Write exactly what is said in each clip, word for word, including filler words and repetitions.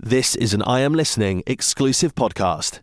This is an I Am Listening exclusive podcast.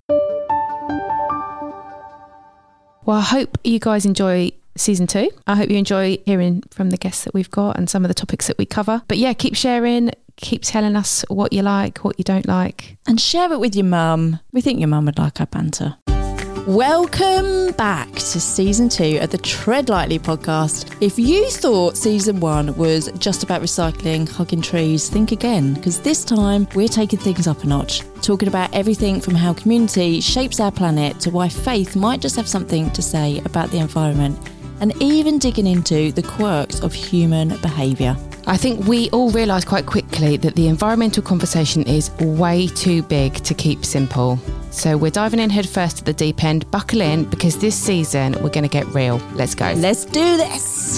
Well, I hope you guys enjoy season two. I hope you enjoy hearing from the guests that we've got and some of the topics that we cover. But yeah, keep sharing, keep telling us what you like, what you don't like. And share it with your mum. We think your mum would like our banter. Welcome back to season two of the Tread Lightly podcast. If you thought season one was just about recycling, hugging trees, think again, because this time we're taking things up a notch, talking about everything from how community shapes our planet to why faith might just have something to say about the environment, and even digging into the quirks of human behaviour. I think we all realised quite quickly that the environmental conversation is way too big to keep simple. So we're diving in head first to the deep end. Buckle in, because this season we're going to get real. Let's go. Let's do this.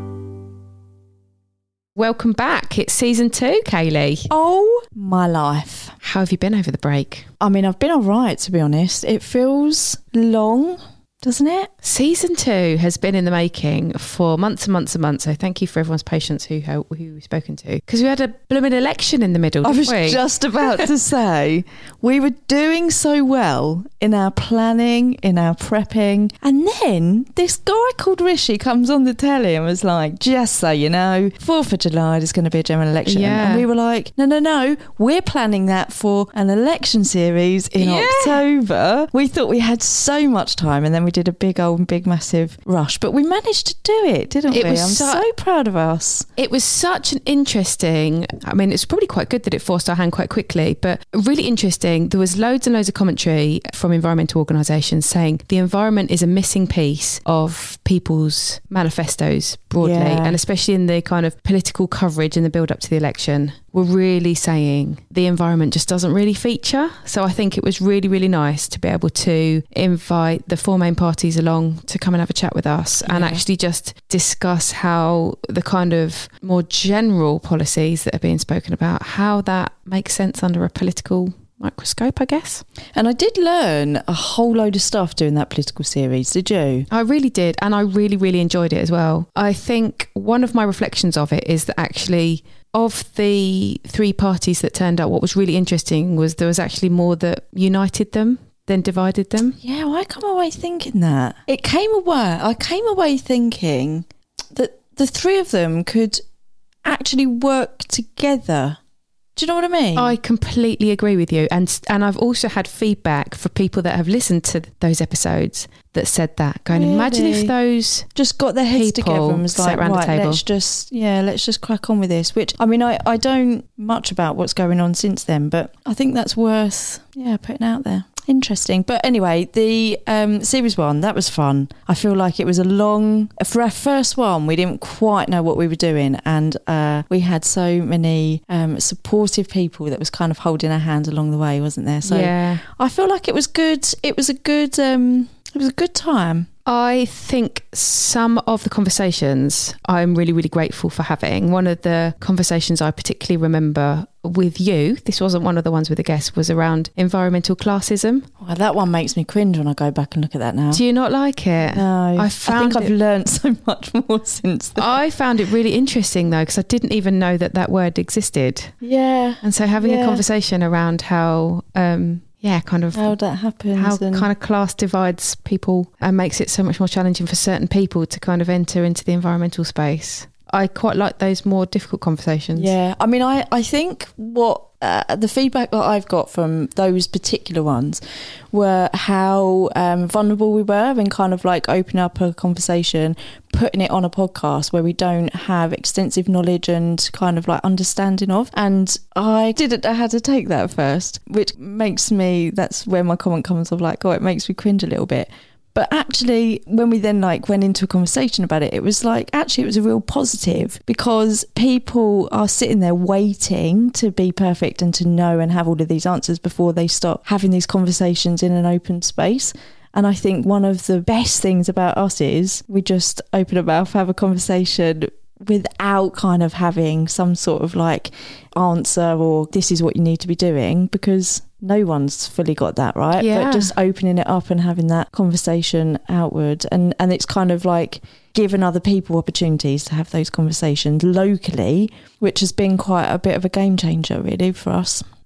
Welcome back. It's season two, Kaylee. Oh, my life. How have you been over the break? I mean, I've been all right, to be honest. It feels long, doesn't it? Season two has been in the making for months and months and months. So thank you for everyone's patience who who we've spoken to. Because we had a blooming election in the middle, didn't I was we? just about to say, we were doing so well in our planning, in our prepping. And then this guy called Rishi comes on the telly and was like, just so you know, fourth of July there's going to be a general election. Yeah. And we were like, no, no, no, we're planning that for an election series in Yeah. October. We thought we had so much time, and then we did a big old, big, massive rush. But we managed to do it, didn't It we? was I'm so- so proud of us. It was such an interesting, I mean, it's probably quite good that it forced our hand quite quickly, but really interesting. There was loads and loads of commentary from environmental organisations saying the environment is a missing piece of people's manifestos broadly, Yeah. and especially in the kind of political coverage in the build up to the election. We're really saying the environment just doesn't really feature. So I think it was really, really nice to be able to invite the four main parties along to come and have a chat with us and Yeah. actually just discuss how the kind of more general policies that are being spoken about, how that makes sense under a political microscope, I guess. And I did learn a whole load of stuff doing that political series. Did you? I really did. And I really, really enjoyed it as well. I think one of my reflections of it is that actually of the three parties that turned up, what was really interesting was there was actually more that united them than divided them. Yeah, well, I come away thinking that. It came away, I came away thinking that the three of them could actually work together. Do you know what I mean? I completely agree with you. And and I've also had feedback for people that have listened to those episodes that said that. Going, Really? imagine if those just got their heads people together and was sat like, around the right, table. let's just, yeah, let's just crack on with this. Which, I mean, I, I don't much about what's going on since then, but I think that's worth, yeah, putting out there. Interesting. But anyway, the um, series one, that was fun. I feel like it was a long, for our first one, we didn't quite know what we were doing. And uh, we had so many um, supportive people that was kind of holding our hand along the way, wasn't there? So yeah. I feel like it was good. It was a good, um, it was a good time. I think some of the conversations I'm really, really grateful for having. One of the conversations I particularly remember with you, this wasn't one of the ones with a guest, was around environmental classism. Well, that one makes me cringe when I go back and look at that now. Do you not like it? No, I I, found think I've it- learnt so much more since then. I found it really interesting though, because I didn't even know that that word existed. Yeah. And so having Yeah. a conversation around how, um, yeah, kind of How that happens. how and kind of class divides people and makes it so much more challenging for certain people to kind of enter into the environmental space. I quite like those more difficult conversations. Yeah, I mean, I, I think what uh, the feedback that I've got from those particular ones were how um, vulnerable we were and kind of like opening up a conversation, putting it on a podcast where we don't have extensive knowledge and kind of like understanding of. And I didn't know how to take that first, which makes me, that's where my comment comes of like, oh, it makes me cringe a little bit. But actually, when we then like went into a conversation about it, it was like, actually, it was a real positive because people are sitting there waiting to be perfect and to know and have all of these answers before they start having these conversations in an open space. And I think one of the best things about us is we just open our mouth, have a conversation without kind of having some sort of like answer or this is what you need to be doing, because no one's fully got that, right? Yeah. But just opening it up and having that conversation outward, and and it's kind of like giving other people opportunities to have those conversations locally, which has been quite a bit of a game changer really for us.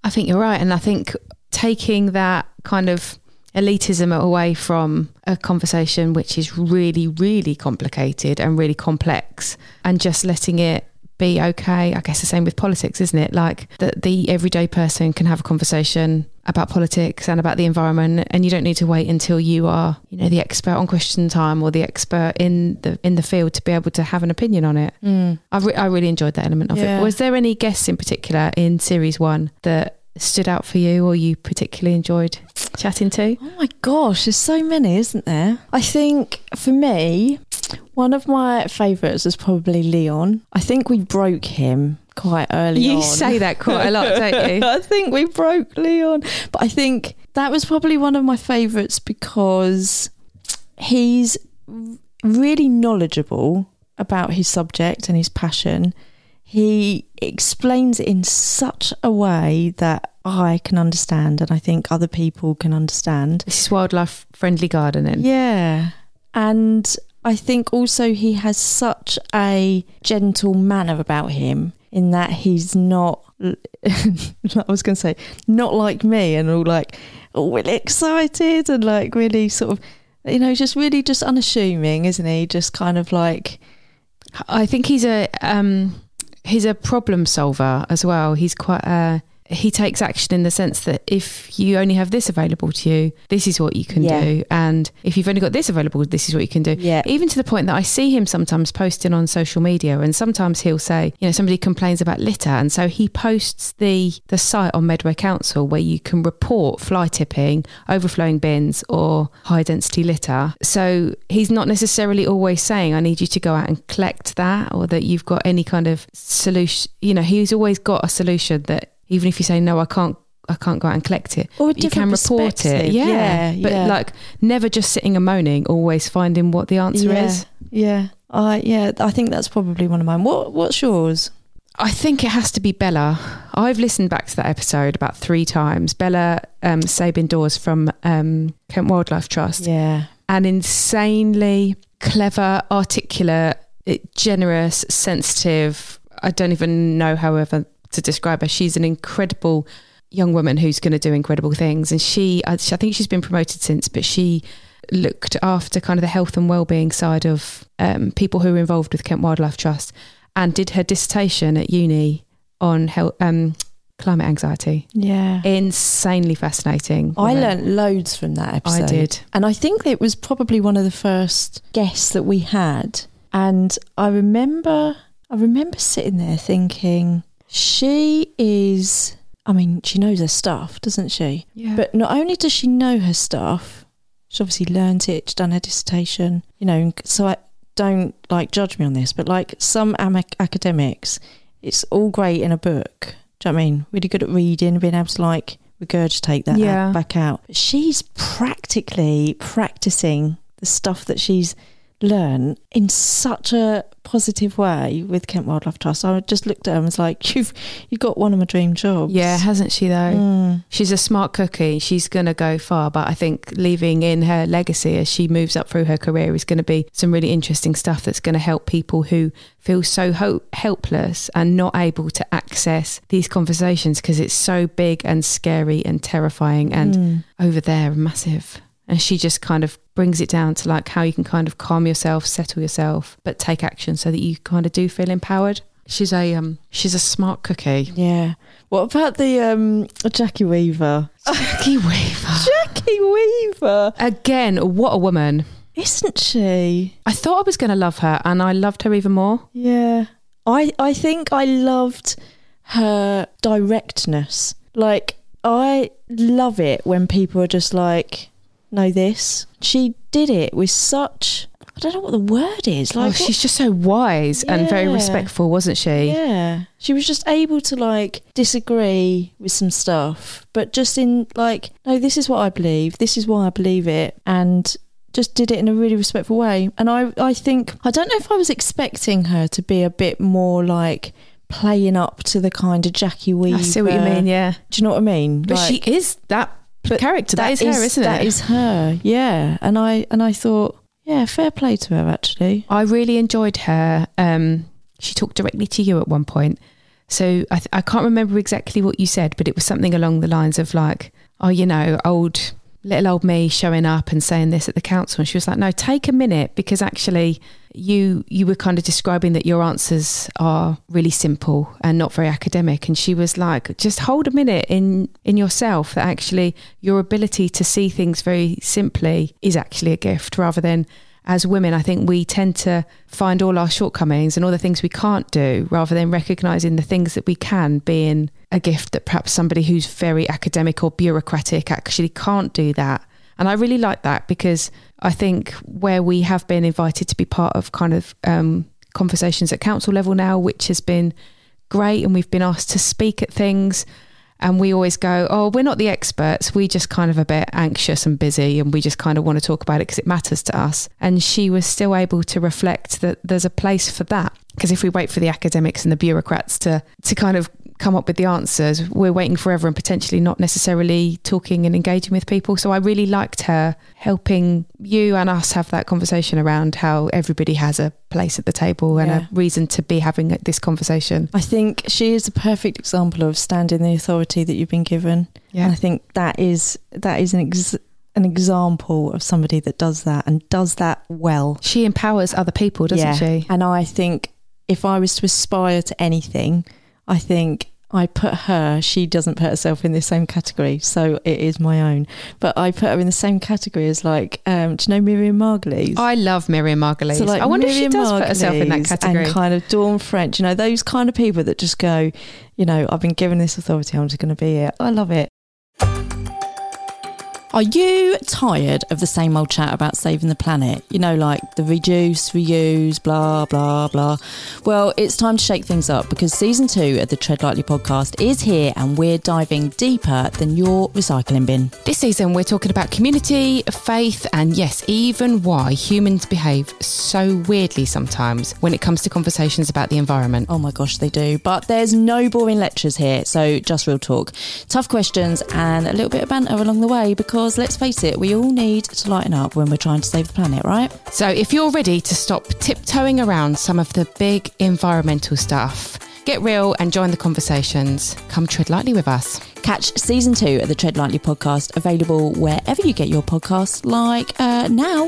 I think you're right. And I think taking that kind of elitism away from a conversation which is really, really complicated and really complex, and just letting it be okay. I guess the same with politics, isn't it? Like that the everyday person can have a conversation about politics and about the environment, and you don't need to wait until you are, you know, the expert on Question Time or the expert in the in the field to be able to have an opinion on it. Mm. I, re- I really enjoyed that element of yeah. it. Was there any guests in particular in series one that stood out for you or you particularly enjoyed chatting to? Oh my gosh, there's so many, isn't there? I think for me, one of my favourites was probably Leon. I think we broke him quite early you on. You say that quite a lot, don't you? I think we broke Leon. But I think that was probably one of my favourites because he's really knowledgeable about his subject and his passion. He explains it in such a way that I can understand, and I think other people can understand. This is wildlife friendly gardening. Yeah. And I think also he has such a gentle manner about him, in that he's not, I was going to say, not like me and all like, all really excited and like really sort of, you know, just really just unassuming, isn't he? Just kind of like... I think he's a... um he's a problem solver as well. He's quite a... He takes action in the sense that if you only have this available to you, this is what you can yeah. do. And if you've only got this available, this is what you can do. Yeah. Even to the point that I see him sometimes posting on social media, and sometimes he'll say, you know, somebody complains about litter. And so he posts the, the site on Medway Council where you can report fly tipping, overflowing bins or high density litter. So he's not necessarily always saying, I need you to go out and collect that, or that you've got any kind of solution. You know, he's always got a solution that, even if you say, no, I can't, I can't go out and collect it, or you can report it. Yeah. yeah but yeah. like never just sitting and moaning, always finding what the answer yeah. is. Yeah. I, yeah. I think that's probably one of mine. What, what's yours? I think it has to be Bella. I've listened back to that episode about three times. Bella um, Sabin Dawes from um, Kent Wildlife Trust. Yeah. An insanely clever, articulate, generous, sensitive, I don't even know however to describe her. She's an incredible young woman who's going to do incredible things, and she I think she's been promoted since, but she looked after kind of the health and well-being side of um, people who were involved with Kent Wildlife Trust, and did her dissertation at uni on health, um, climate anxiety. Yeah. Insanely fascinating. I learnt loads from that episode. I did. And I think it was probably one of the first guests that we had, and I remember I remember sitting there thinking, she is, I mean, she knows her stuff, doesn't she? Yeah. But not only does she know her stuff, she's obviously learnt it, she's done her dissertation, you know, so I don't, like, judge me on this, but, like, some am- academics, it's all great in a book. Do you know what I mean? Really good at reading, being able to, like, regurgitate that yeah. out, back out. But she's practically practicing the stuff that she's learned in such a positive way with Kent Wildlife Trust. I just looked at her and was like, you've you got one of my dream jobs. Yeah, hasn't she though? Mm. She's a smart cookie. She's going to go far, but I think leaving in her legacy as she moves up through her career is going to be some really interesting stuff that's going to help people who feel so ho- helpless and not able to access these conversations because it's so big and scary and terrifying and mm. over there massive. And she just kind of brings it down to like how you can kind of calm yourself, settle yourself, but take action so that you kind of do feel empowered. She's a um, she's a smart cookie. Yeah. What about the um, Jackie Weaver? Jackie Weaver. Jackie Weaver. Again, what a woman. Isn't she? I thought I was going to love her, and I loved her even more. Yeah. I I think I loved her directness. Like, I love it when people are just like, know this. She did it with such, I don't know what the word is. Like, oh, she's just so wise yeah. and very respectful, wasn't she? Yeah. She was just able to like disagree with some stuff, but just in like, no, this is what I believe. This is why I believe it. And just did it in a really respectful way. And I, I think, I don't know if I was expecting her to be a bit more like playing up to the kind of Jackie Weaver. I see what you mean, yeah. Do you know what I mean? But like, she is that But character that, that is her, isn't that it? That is her, yeah. And I and I thought, yeah, fair play to her. Actually, I really enjoyed her. Um, she talked directly to you at one point, So I, th- I can't remember exactly what you said, but it was something along the lines of like, oh, you know, old little old me showing up and saying this at the council. And she was like, no, take a minute, because actually you you were kind of describing that your answers are really simple and not very academic. And she was like, just hold a minute in in yourself, that actually your ability to see things very simply is actually a gift, rather than, as women, I think we tend to find all our shortcomings and all the things we can't do, rather than recognising the things that we can, being a gift that perhaps somebody who's very academic or bureaucratic actually can't do that. And I really like that, because I think where we have been invited to be part of kind of um, conversations at council level now, which has been great, and we've been asked to speak at things, and we always go, oh, we're not the experts. We just kind of a bit anxious and busy, and we just kind of want to talk about it because it matters to us. And she was still able to reflect that there's a place for that. Because if we wait for the academics and the bureaucrats to to kind of come up with the answers, we're waiting forever and potentially not necessarily talking and engaging with people. So I really liked her helping you and us have that conversation around how everybody has a place at the table and Yeah. a reason to be having this conversation. I think she is a perfect example of standing the authority that you've been given. Yeah. And I think that is that is an ex- an example of somebody that does that and does that well. She empowers other people, doesn't Yeah. she? And I think if I was to aspire to anything, I think I put her, she doesn't put herself in the same category, so it is my own. But I put her in the same category as like, um, do you know Miriam Margolyes? I love Miriam Margolyes. So like I wonder Miriam if she does put herself in that Margolyes category. And kind of Dawn French, you know, those kind of people that just go, you know, I've been given this authority, I'm just going to be it. I love it. Are you tired of the same old chat about saving the planet? You know, like the reduce, reuse, blah, blah, blah. Well, it's time to shake things up, because season two of the Tread Lightly podcast is here, and we're diving deeper than your recycling bin. This season, we're talking about community, faith, and yes, even why humans behave so weirdly sometimes when it comes to conversations about the environment. Oh my gosh, they do. But there's no boring lectures here, so just real talk. Tough questions and a little bit of banter along the way, because let's face it, we all need to lighten up when we're trying to save the planet, right? So if you're ready to stop tiptoeing around some of the big environmental stuff, get real and join the conversations. Come tread lightly with us. Catch season two of the Tread Lightly podcast, available wherever you get your podcasts, like uh, now.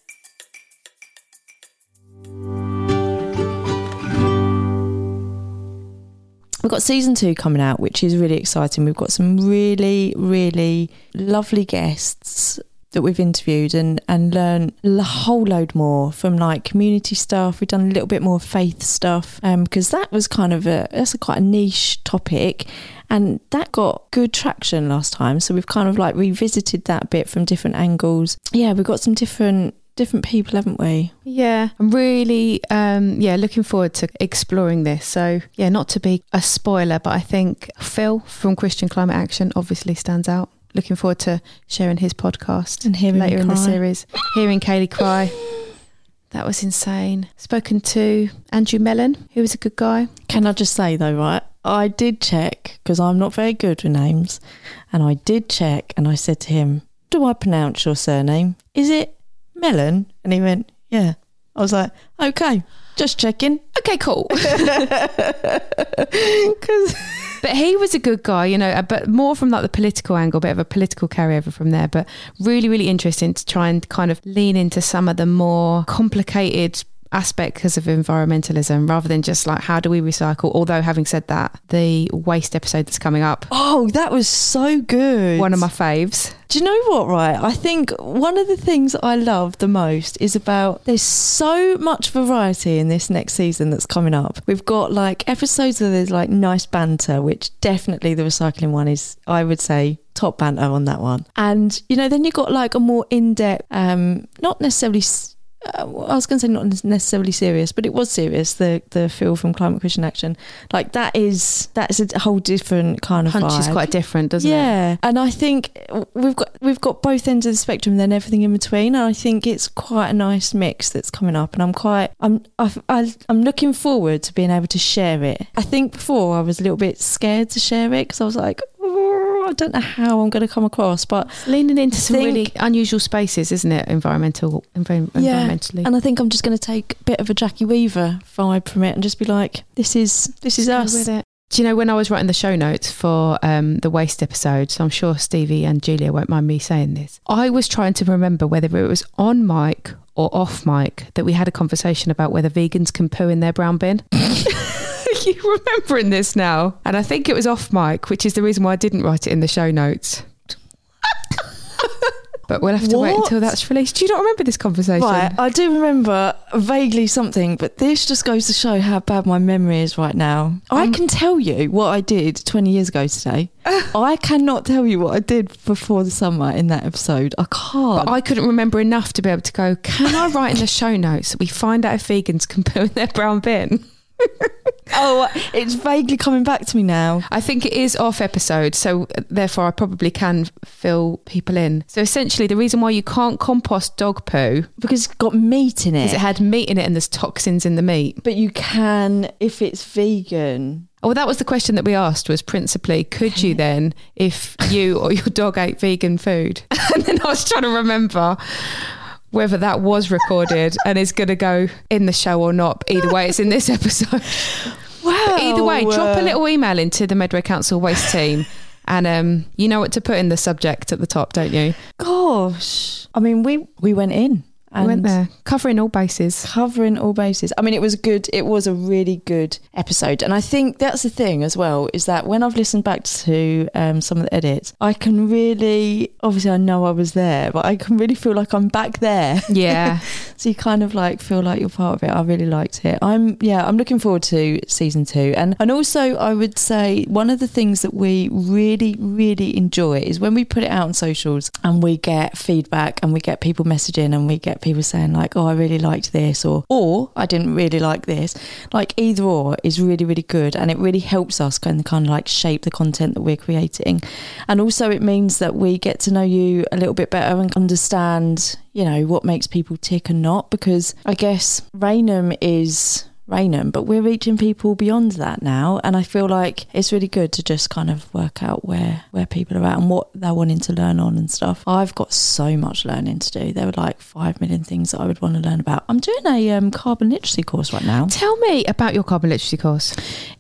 We've got season two coming out, which is really exciting. We've got some really, really lovely guests that we've interviewed and, and learned a whole load more from like community stuff. We've done a little bit more faith stuff um, because that was kind of a, that's a quite a niche topic, and that got good traction last time. So we've kind of like revisited that bit from different angles. Yeah, we've got some different different people, haven't we? Yeah, I'm really um yeah looking forward to exploring this. So yeah, not to be a spoiler, but I think Phil from Christian Climate Action obviously stands out. Looking forward to sharing his podcast And hearing later me in the cry. series. Hearing Kaylee cry. That was insane. Spoken to Andrew Mellon, who was a good guy. Can I just say though, right, I did check, because I'm not very good with names, and I did check, and I said to him, do I pronounce your surname? Is it Mellon? And he went, yeah. I was like, okay, just checking. Okay, cool. 'Cause But he was a good guy, you know, but more from like the political angle, a bit of a political carryover from there, but really, really interesting to try and kind of lean into some of the more complicated aspects of environmentalism rather than just like, how do we recycle? Although having said that, the waste episode that's coming up, oh, that was so good. one of my faves. Do you know what, right? I think one of the things I love the most is about there's so much variety in this next season that's coming up. We've got like episodes where there's like nice banter, which definitely the recycling one is, I would say, top banter on that one. And, you know, then you've got like a more in-depth, um, not necessarily... S- Uh, I was going to say not necessarily serious, but it was serious. The the Phil from Climate Christian Action, like that is that is a whole different kind of Punch is vibe. quite different, doesn't yeah. it? Yeah, and I think we've got we've got both ends of the spectrum, then everything in between. And I think it's quite a nice mix that's coming up, and I'm quite I'm I've, I, I'm looking forward to being able to share it. I think before I was a little bit scared to share it because I was like, oh, I don't know how I'm going to come across, but Leaning into some think- really unusual spaces, isn't it? Environmental, envi- yeah. environmentally. And I think I'm just going to take a bit of a Jackie Weaver vibe from it and just be like, this is this is Go us. with it. Do you know when I was writing the show notes for um, the waste episode, so I'm sure Stevie and Julia won't mind me saying this, I was trying to remember whether it was on mic or off mic that we had a conversation about whether vegans can poo in their brown bin. You remembering this now? And I think it was off mic, which is the reason why I didn't write it in the show notes. But we'll have to what? wait until that's released. Do you not remember this conversation? Right, I do remember vaguely something, but this just goes to show how bad my memory is right now. Um, I can tell you what I did twenty years ago today. I cannot tell you what I did before the summer in that episode. I can't. But I couldn't remember enough to be able to go, can I write in the show notes that we find out if vegans can poo in their brown bin? Oh, it's vaguely coming back to me now. I think it is off episode, so therefore I probably can fill people in. So essentially the reason why you can't compost dog poo, because it's got meat in it, is it had meat in it and there's toxins in the meat. But you can if it's vegan. Oh, well, that was the question that we asked, was principally, could you then, if you or your dog ate vegan food? And then I was trying to remember whether that was recorded and is going to go in the show or not. Either way, it's in this episode. Wow. But either way, drop a little email into the Medway Council Waste team and um, you know what to put in the subject at the top, don't you? Gosh. I mean, we, we went in. And we went there, covering all bases. Covering all bases. I mean, it was good. It was a really good episode. And I think that's the thing as well, is that when I've listened back to um, some of the edits, I can really, obviously I know I was there, but I can really feel like I'm back there. Yeah. So you kind of like feel like you're part of it. I really liked it. I'm, yeah, I'm looking forward to season two. And, and also I would say one of the things that we really, really enjoy is when we put it out on socials and we get feedback and we get people messaging and we get people saying like, oh, I really liked this, or or I didn't really like this. Like either or is really, really good, and it really helps us kind of kind of like shape the content that we're creating. And also it means that we get to know you a little bit better and understand, you know, what makes people tick and not, because I guess Raynham is Raynham, but we're reaching people beyond that now, and I feel like it's really good to just kind of work out where where people are at and what they're wanting to learn on and stuff. I've got so much learning to do. There were like five million things that I would want to learn about. I'm doing a um, carbon literacy course right now. Tell me about your carbon literacy course.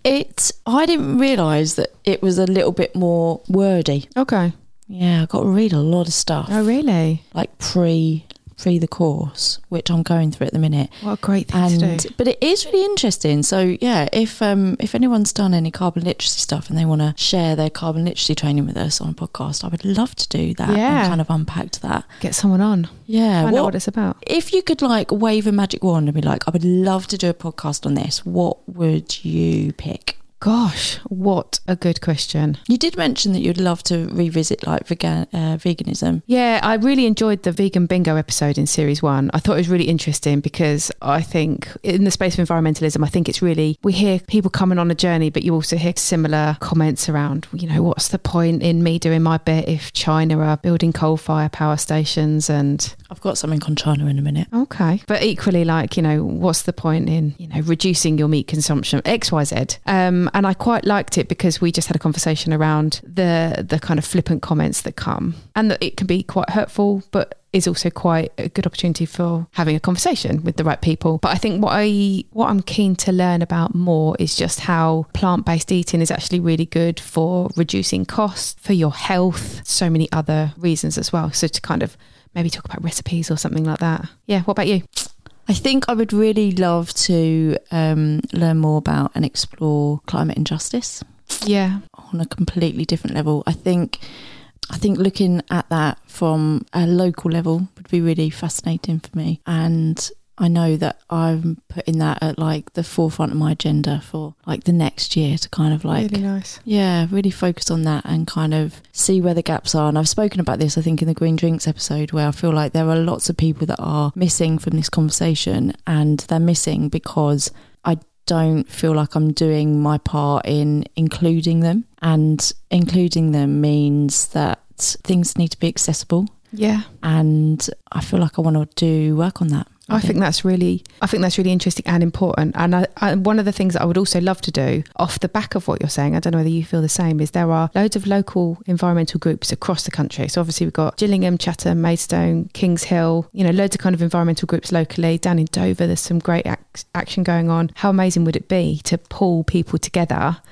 It I didn't realise that it was a little bit more wordy. Okay. Yeah, I got to read a lot of stuff. Oh, really? Like pre pre the course, which I'm going through at the minute. What a great thing and, to do. But it is really interesting. So yeah, if um if anyone's done any carbon literacy stuff and they want to share their carbon literacy training with us on a podcast, I would love to do that. Yeah. And kind of unpack that. Get someone on. Yeah. Find out what it's about. If you could like wave a magic wand and be like, I would love to do a podcast on this, what would you pick? Gosh, what a good question. You did mention that you'd love to revisit like vegan, uh, veganism. Yeah, I really enjoyed the vegan bingo episode in series one. I thought it was really interesting because I think in the space of environmentalism, I think it's really, we hear people coming on a journey, but you also hear similar comments around, you know, what's the point in me doing my bit if China are building coal-fire power stations? And I've got something on China in a minute. Okay. But equally, like, you know, what's the point in, you know, reducing your meat consumption, X, Y, Z? Um, and I quite liked it because we just had a conversation around the the kind of flippant comments that come, and that it can be quite hurtful, but is also quite a good opportunity for having a conversation with the right people. But I think what I what I'm keen to learn about more is just how plant-based eating is actually really good for reducing costs, for your health, so many other reasons as well. So to kind of maybe talk about recipes or something like that. Yeah, what about you? I think I would really love to um, learn more about and explore climate injustice. Yeah. On a completely different level. I think I think looking at that from a local level would be really fascinating for me. And I know that I'm putting that at like the forefront of my agenda for like the next year to kind of like, really nice. Yeah, really focus on that and kind of see where the gaps are. And I've spoken about this, I think, in the Green Drinks episode, where I feel like there are lots of people that are missing from this conversation, and they're missing because I don't feel like I'm doing my part in including them. And including them means that things need to be accessible. Yeah. And I feel like I want to do work on that. I think that's really, I think that's really interesting and important. And I, I, one of the things that I would also love to do off the back of what you're saying, I don't know whether you feel the same, is there are loads of local environmental groups across the country. So obviously we've got Gillingham, Chatham, Maidstone, Kings Hill, you know, loads of kind of environmental groups locally. Down in Dover, there's some great ac- action going on. How amazing would it be to pull people together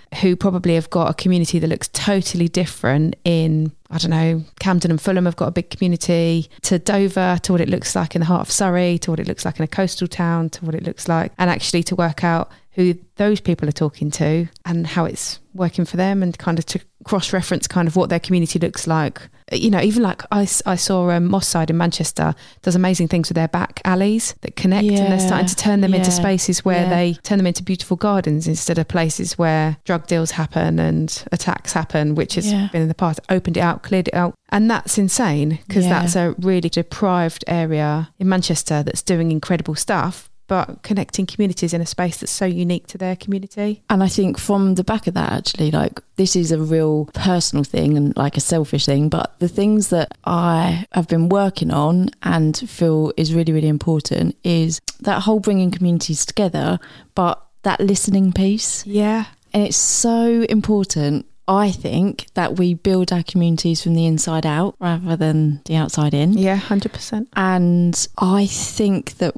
who probably have got a community that looks totally different in, I don't know, Camden and Fulham have got a big community, to Dover, to what it looks like in the heart of Surrey, to what it looks like in a coastal town, to what it looks like, and actually to work out who those people are talking to and how it's working for them, and kind of to cross-reference kind of what their community looks like. You know, even like I, I saw um, Moss Side in Manchester does amazing things with their back alleys that connect, yeah, and they're starting to turn them yeah, into spaces where yeah. they turn them into beautiful gardens instead of places where drug deals happen and attacks happen, which has yeah. been in the past. Opened it out, cleared it out. And that's insane, because yeah. that's a really deprived area in Manchester that's doing incredible stuff, but connecting communities in a space that's so unique to their community. And I think from the back of that, actually, like, this is a real personal thing and like a selfish thing, but the things that I have been working on and feel is really, really important is that whole bringing communities together, but that listening piece. Yeah. And it's so important, I think, that we build our communities from the inside out rather than the outside in. Yeah, one hundred percent. And I think that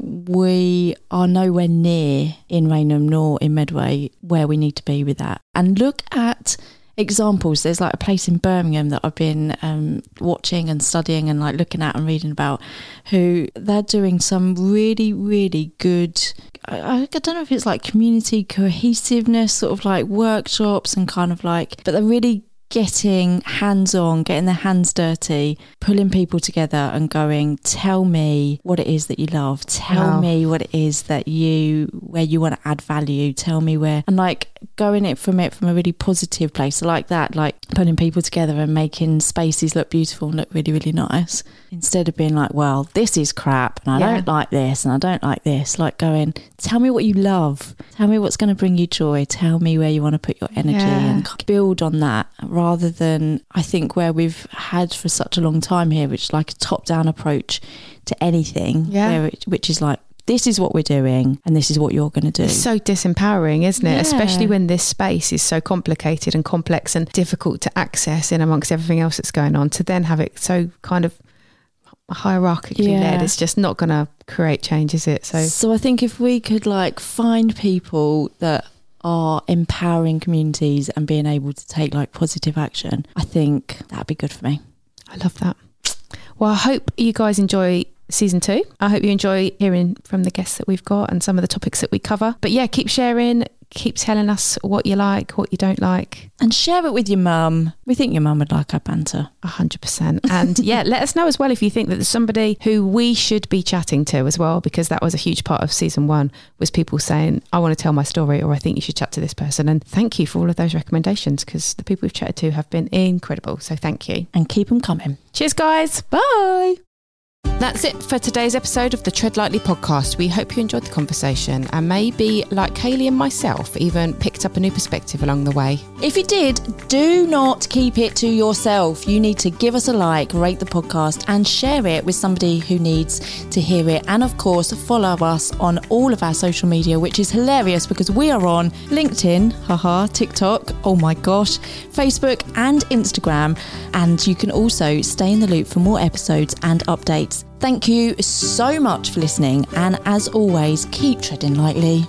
we are nowhere near in Rainham nor in Medway where we need to be with that. And look at examples. There's like a place in Birmingham that I've been um, watching and studying and like looking at and reading about, who they're doing some really, really good, I, I don't know if it's like community cohesiveness, sort of like workshops and kind of like, but they're really getting hands-on, getting their hands dirty, pulling people together and going, tell me what it is that you love, tell wow. me what it is that you, where you want to add value, tell me where, and like going it from it from a really positive place. I like that, like putting people together and making spaces look beautiful and look really, really nice, instead of being like, well, this is crap and I yeah. don't like this and I don't like this. Like going, tell me what you love, tell me what's going to bring you joy, tell me where you want to put your energy yeah. and build on that, rather than, I think, where we've had for such a long time here, which is like a top-down approach to anything, yeah. where it, which is like, this is what we're doing and this is what you're going to do. It's so disempowering, isn't it? Yeah. Especially when this space is so complicated and complex and difficult to access in amongst everything else that's going on, to then have it so kind of hierarchically yeah. led, it's just not going to create change, is it? So, so I think if we could like find people that are empowering communities and being able to take like positive action, I think that'd be good for me. I love that. Well, I hope you guys enjoy season two. I hope you enjoy hearing from the guests that we've got and some of the topics that we cover. But yeah, keep sharing, keep telling us what you like, what you don't like. And share it with your mum. We think your mum would like our banter. A hundred percent. And yeah, let us know as well if you think that there's somebody who we should be chatting to as well, because that was a huge part of season one, was people saying, I want to tell my story, or I think you should chat to this person. And thank you for all of those recommendations, because the people we've chatted to have been incredible. So thank you. And keep them coming. Cheers, guys. Bye. That's it for today's episode of the Tread Lightly podcast. We hope you enjoyed the conversation and maybe, like Kaylee and myself, even picked up a new perspective along the way. If you did, do not keep it to yourself. You need to give us a like, rate the podcast and share it with somebody who needs to hear it. And of course, follow us on all of our social media, which is hilarious because we are on LinkedIn, haha, TikTok, oh my gosh, Facebook and Instagram. And you can also stay in the loop for more episodes and updates. Thank you so much for listening, and as always, keep treading lightly.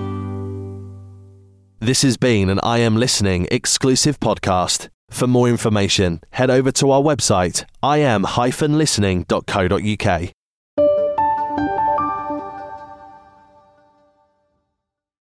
This has been an I Am Listening exclusive podcast. For more information, head over to our website, i am dash listening dot co dot uk.